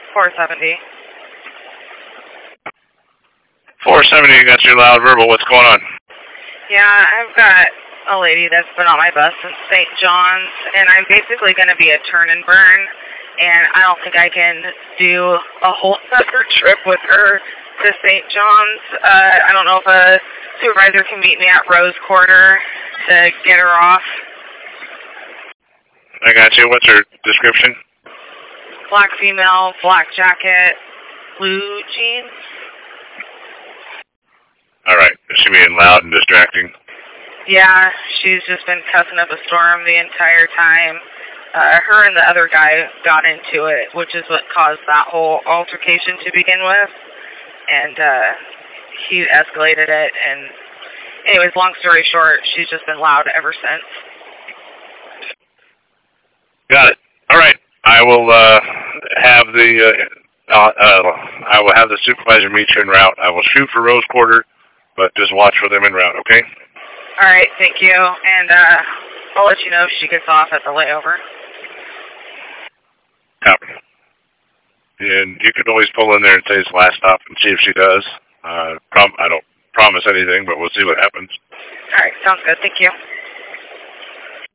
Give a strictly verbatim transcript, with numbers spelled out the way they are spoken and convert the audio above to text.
four seventy. four seventy, you got your loud verbal. What's going on? Yeah, I've got a lady that's been on my bus since Saint John's, and I'm basically going to be a turn and burn, and I don't think I can do a whole separate trip with her to Saint John's. Uh, I don't know if a supervisor can meet me at Rose Quarter to get her off. I got you. What's her description? Black female, black jacket, blue jeans. All right. Is she being loud and distracting? Yeah, she's just been cussing up a storm the entire time. Uh, her and the other guy got into it, which is what caused that whole altercation to begin with. And uh, he escalated it. And anyways, long story short, she's just been loud ever since. Got it. All right. I will uh, have the uh, uh, uh, I will have the supervisor meet you en route. I will shoot for Rose Quarter, but just watch for them en route, okay? All right, thank you. And uh, I'll let you know if she gets off at the layover. Copy. And you could always pull in there and say it's last stop and see if she does. Uh, prom- I don't promise anything, but we'll see what happens. All right, sounds good. Thank you.